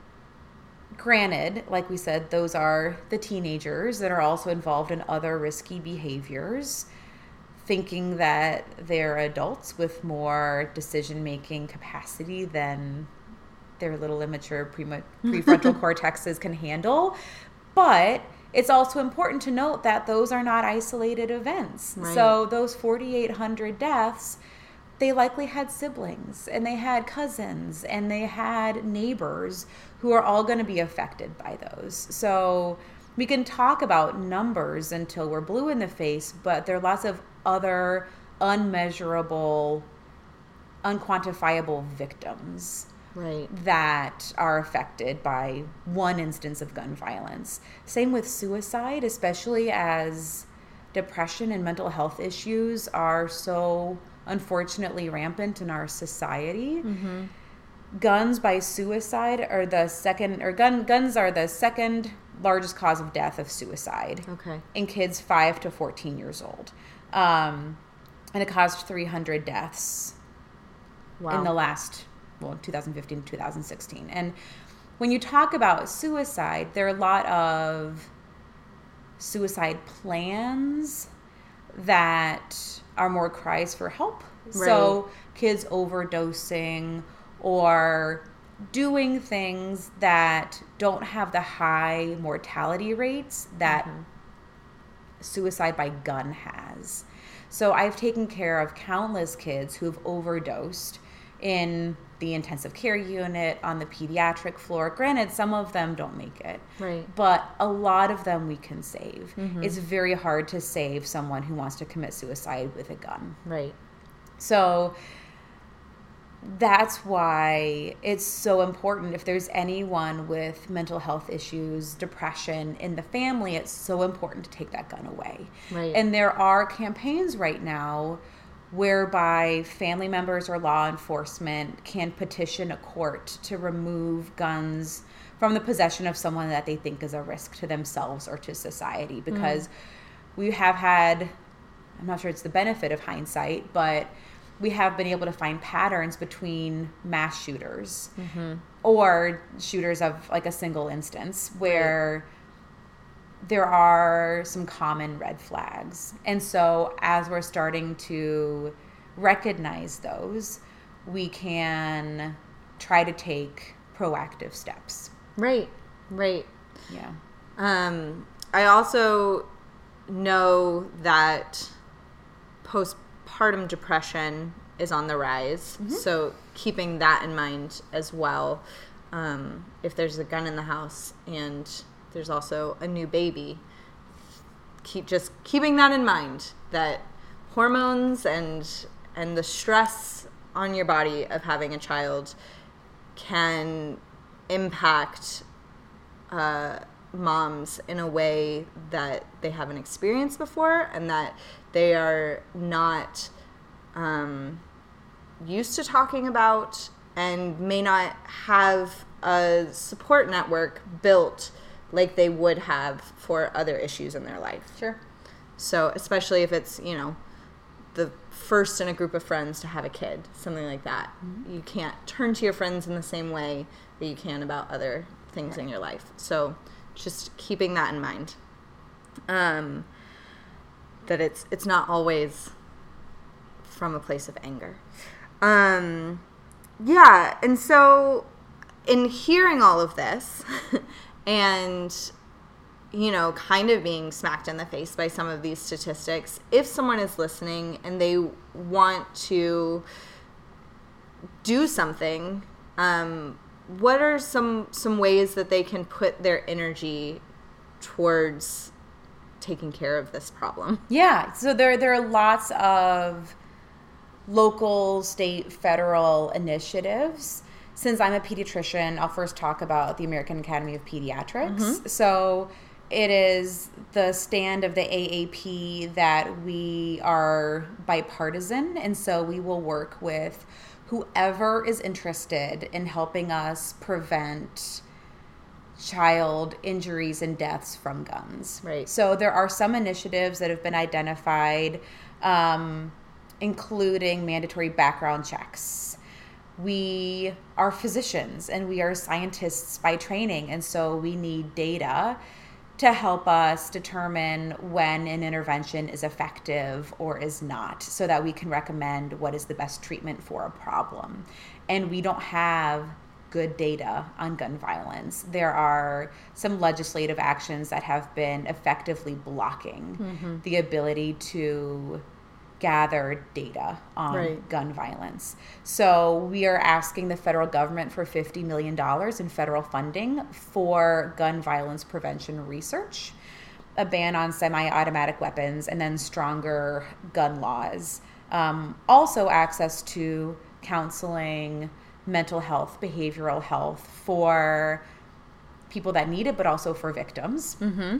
granted, like we said, those are the teenagers that are also involved in other risky behaviors, thinking that they're adults with more decision-making capacity than their little immature prefrontal cortexes can handle. But it's also important to note that those are not isolated events. Right. So those 4,800 deaths, they likely had siblings, and they had cousins, and they had neighbors who are all going to be affected by those. So we can talk about numbers until we're blue in the face, but there are lots of other unmeasurable, unquantifiable victims that are affected by one instance of gun violence. Same with suicide, especially as depression and mental health issues are so unfortunately rampant in our society. Mm-hmm. Guns by suicide are the second, or guns are the second largest cause of death of suicide. Okay. In kids 5 to 14 years old. And it caused 300 deaths in the last, 2015 to 2016. And when you talk about suicide, there are a lot of suicide plans that are more cries for help. Right. So kids overdosing or doing things that don't have the high mortality rates that suicide by gun has. So I've taken care of countless kids who've overdosed in the intensive care unit, on the pediatric floor. Granted, some of them don't make it. Right. But a lot of them we can save. Mm-hmm. It's very hard to save someone who wants to commit suicide with a gun. Right. So that's why it's so important. If there's anyone with mental health issues, depression in the family, it's so important to take that gun away. Right. And there are campaigns right now whereby family members or law enforcement can petition a court to remove guns from the possession of someone that they think is a risk to themselves or to society. Because we have had, I'm not sure it's the benefit of hindsight, but we have been able to find patterns between mass shooters or shooters of like a single instance where there are some common red flags. And so as we're starting to recognize those, we can try to take proactive steps. Right, right. Yeah. I also know that postpartum depression is on the rise. So keeping that in mind as well. If there's a gun in the house and there's also a new baby, keeping that in mind, that hormones and the stress on your body of having a child can impact moms in a way that they haven't experienced before, and that they are not used to talking about and may not have a support network built like they would have for other issues in their life. Sure. So especially if it's, the first in a group of friends to have a kid, something like that. Mm-hmm. You can't turn to your friends in the same way that you can about other things in your life. So just keeping that in mind. That it's not always from a place of anger. Yeah, and so in hearing all of this and, kind of being smacked in the face by some of these statistics, if someone is listening and they want to do something, what are some ways that they can put their energy towards taking care of this problem? Yeah, so there are lots of local, state, federal initiatives. Since I'm a pediatrician, I'll first talk about the American Academy of Pediatrics. Mm-hmm. So it is the stand of the AAP that we are bipartisan, and so we will work with whoever is interested in helping us prevent child injuries and deaths from guns. Right. So there are some initiatives that have been identified, including mandatory background checks. We are physicians and we are scientists by training, and so we need data to help us determine when an intervention is effective or is not, so that we can recommend what is the best treatment for a problem. And we don't have good data on gun violence. There are some legislative actions that have been effectively blocking the ability to gather data on gun violence. So we are asking the federal government for $50 million in federal funding for gun violence prevention research, a ban on semi-automatic weapons, and then stronger gun laws. Also access to counseling, mental health, behavioral health for people that need it, but also for victims.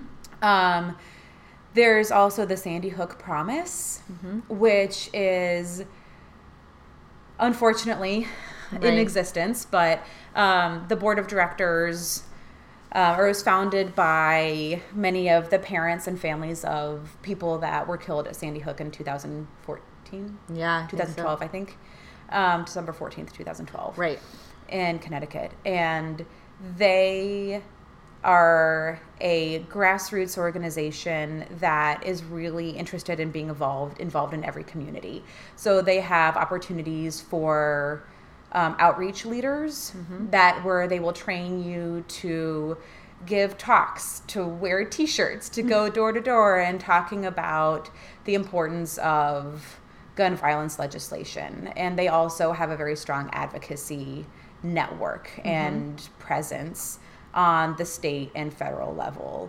There's also the Sandy Hook Promise, which is unfortunately in existence, but the board of directors or was founded by many of the parents and families of people that were killed at Sandy Hook in 2014? Yeah. 2012, I think. December 14th, 2012. Right. In Connecticut. And they are a grassroots organization that is really interested in being involved in every community. So they have opportunities for outreach leaders where they will train you to give talks, to wear t-shirts, to go door to door and talking about the importance of gun violence legislation. And they also have a very strong advocacy network and presence on the state and federal level.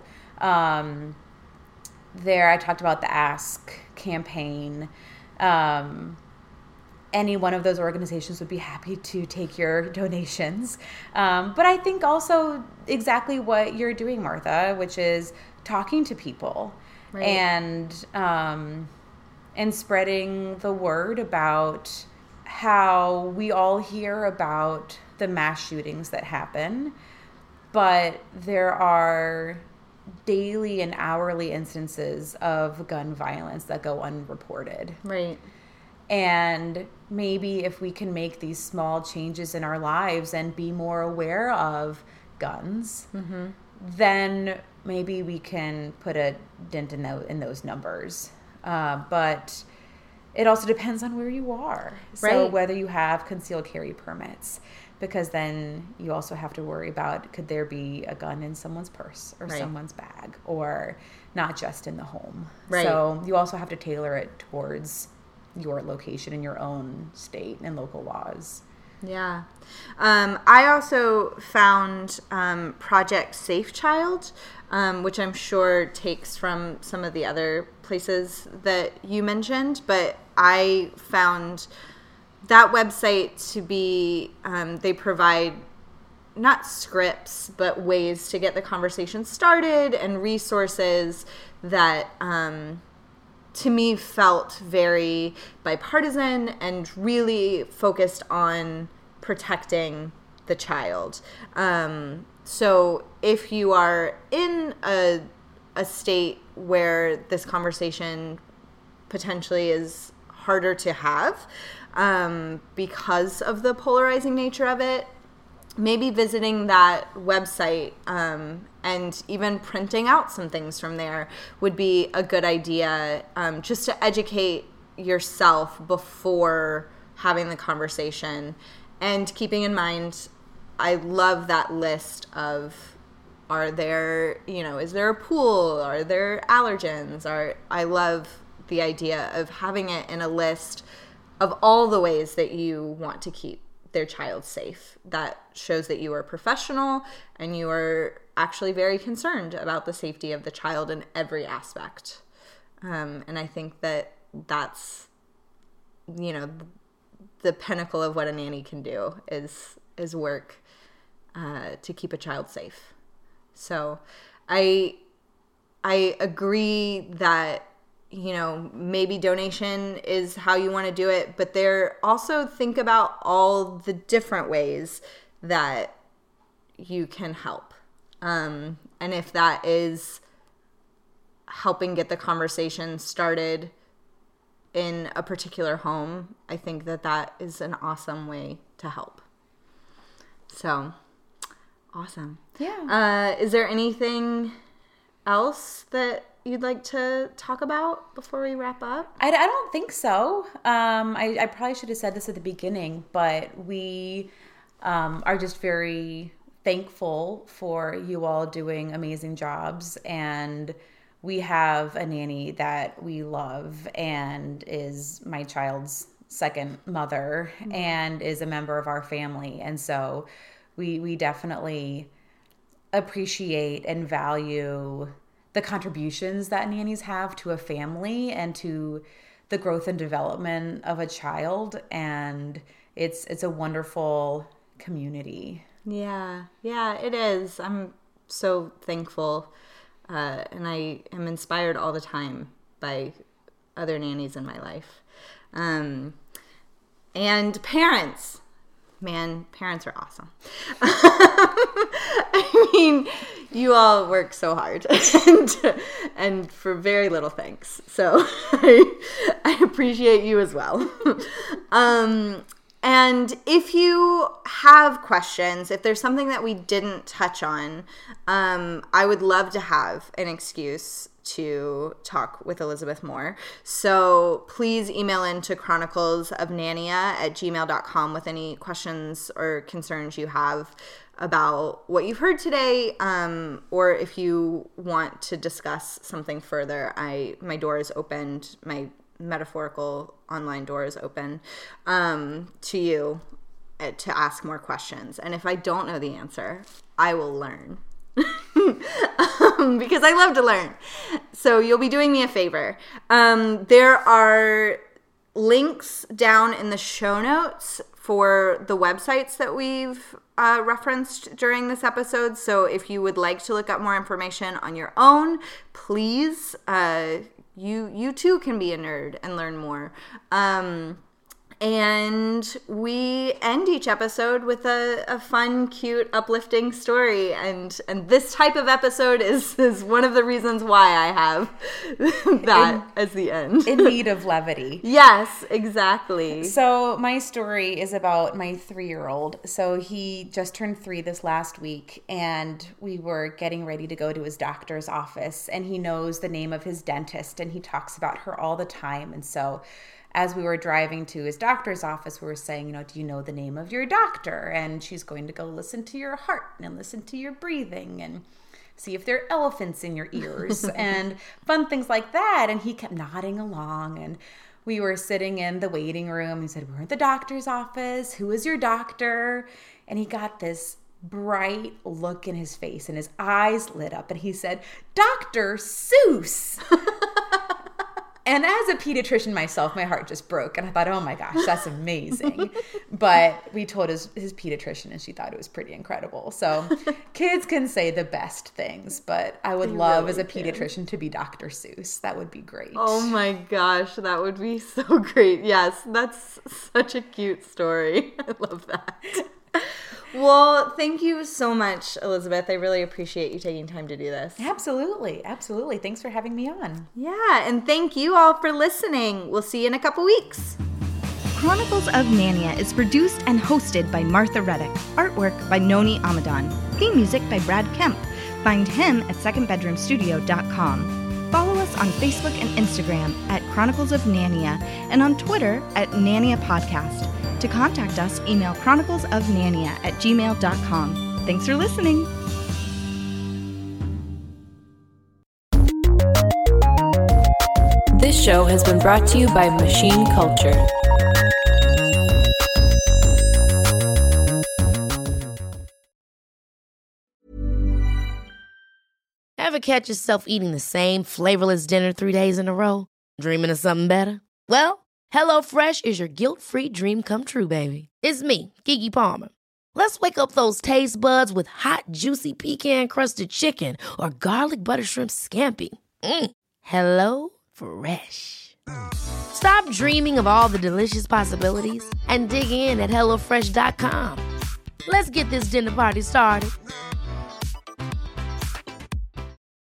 There, I talked about the Ask campaign. Any one of those organizations would be happy to take your donations. But I think also exactly what you're doing, Martha, which is talking to people and spreading the word about how we all hear about the mass shootings that happen, but there are daily and hourly instances of gun violence that go unreported. Right. And maybe if we can make these small changes in our lives and be more aware of guns, then maybe we can put a dent in those numbers. But it also depends on where you are. So whether you have concealed carry permits, because then you also have to worry about, could there be a gun in someone's purse or someone's bag, or not just in the home. So you also have to tailor it towards your location and your own state and local laws. Yeah. I also found Project Safe Child, which I'm sure takes from some of the other places that you mentioned, but I found that website to be, they provide not scripts, but ways to get the conversation started and resources that to me, felt very bipartisan and really focused on protecting the child. So if you are in a state where this conversation potentially is harder to have because of the polarizing nature of it, maybe visiting that website and even printing out some things from there would be a good idea, just to educate yourself before having the conversation. And keeping in mind, I love that list of, are there, is there a pool? Are there allergens? I love the idea of having it in a list of all the ways that you want to keep their child safe. That shows that you are professional and you are actually very concerned about the safety of the child in every aspect. And I think that that's, the pinnacle of what a nanny can do is work to keep a child safe. So I agree that, maybe donation is how you want to do it, but also think about all the different ways that you can help. And if that is helping get the conversation started in a particular home, I think that is an awesome way to help. So, awesome. Yeah. Is there anything else that you'd like to talk about before we wrap up? I don't think so. I probably should have said this at the beginning, but we are just very thankful for you all doing amazing jobs, and we have a nanny that we love and is my child's second mother and is a member of our family. And so we definitely appreciate and value the contributions that nannies have to a family and to the growth and development of a child. And it's a wonderful community. Yeah, it is. I'm so thankful. And I am inspired all the time by other nannies in my life. And parents. Man, parents are awesome. I mean, you all work so hard and for very little thanks. So I appreciate you as well. And if you have questions, if there's something that we didn't touch on, I would love to have an excuse to talk with Elizabeth more. So please email into chroniclesofnania@gmail.com with any questions or concerns you have about what you've heard today, or if you want to discuss something further. My door is opened, my metaphorical online door is open to you to ask more questions. And if I don't know the answer, I will learn. Because I love to learn. So you'll be doing me a favor. There are links down in the show notes for the websites that we've referenced during this episode. So if you would like to look up more information on your own, please, you too can be a nerd and learn more. And we end each episode with a fun, cute, uplifting story. And this type of episode is one of the reasons why I have that as the end. In need of levity. Yes, exactly. So my story is about my 3-year-old. So he just turned 3 this last week, and we were getting ready to go to his doctor's office. And he knows the name of his dentist, and he talks about her all the time. And so as we were driving to his doctor's office, we were saying, do you know the name of your doctor? And she's going to go listen to your heart and listen to your breathing and see if there are elephants in your ears and fun things like that. And he kept nodding along. And we were sitting in the waiting room. He said, we're at the doctor's office. Who is your doctor? And he got this bright look in his face and his eyes lit up. And he said, Dr. Seuss. And as a pediatrician myself, my heart just broke. And I thought, oh my gosh, that's amazing. But we told his pediatrician and she thought it was pretty incredible. So kids can say the best things, but I would love as a pediatrician to be Dr. Seuss. That would be great. Oh my gosh, that would be so great. Yes, that's such a cute story. I love that. Well, thank you so much, Elizabeth. I really appreciate you taking time to do this. Absolutely. Absolutely. Thanks for having me on. Yeah, and thank you all for listening. We'll see you in a couple weeks. Chronicles of Nania is produced and hosted by Martha Reddick. Artwork by Noni Amadan. Theme music by Brad Kemp. Find him at secondbedroomstudio.com. Follow us on Facebook and Instagram at Chronicles of Nania and on Twitter at Nania Podcast. To contact us, email chroniclesofnania@gmail.com. Thanks for listening. This show has been brought to you by Machine Culture. Ever catch yourself eating the same flavorless dinner 3 days in a row? Dreaming of something better? Well, HelloFresh is your guilt-free dream come true, baby. It's me, Keke Palmer. Let's wake up those taste buds with hot, juicy pecan-crusted chicken or garlic butter shrimp scampi. Hello Fresh. Stop dreaming of all the delicious possibilities and dig in at HelloFresh.com. Let's get this dinner party started.